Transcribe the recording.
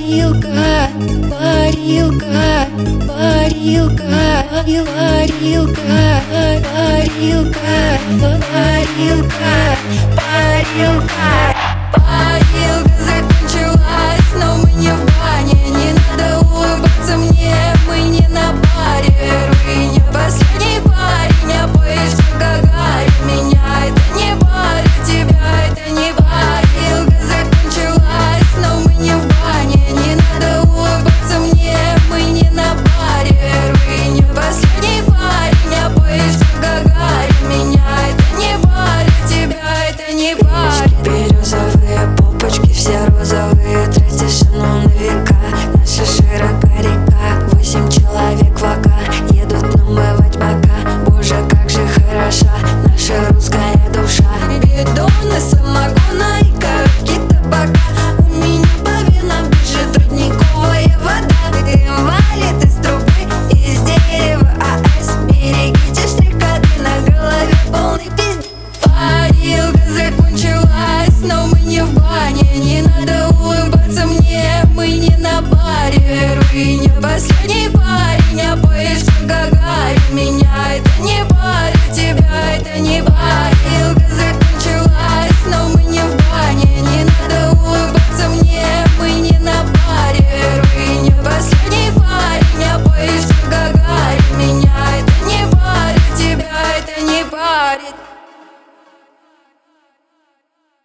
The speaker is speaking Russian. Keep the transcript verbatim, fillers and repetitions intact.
парилка, парилка, парилка, парилка, парилка, парилка, парилка. Парилка закончилась, но мы не в бане. Не надо улыбаться мне, мы не на паре. Первый, не последний парень, а поезд в Гагаре. Меня это не парит, тебя это не парилка закончилась, но мы не в бане. Не надо улыбаться мне, мы не на паре. Первый, не последний парень, а поезд в Гагаре. Меня это не парит, тебя это не парит. Березовые попочки, все розовые, третья шану на века. Наша широкая река, восемь человек вака, едут намывать бока. Боже, как же хороша наша русская душа. Бидоны самогона и коробки табака. У меня по венам бежит родниковая вода. Дым валит из трубы, из дерева АЭС. Берегите штрих-коды, на голове полный пиздец. Парилка закончилась, но мы не в бане. Не надо улыбаться мне, мы не на паре. Первый, не последний.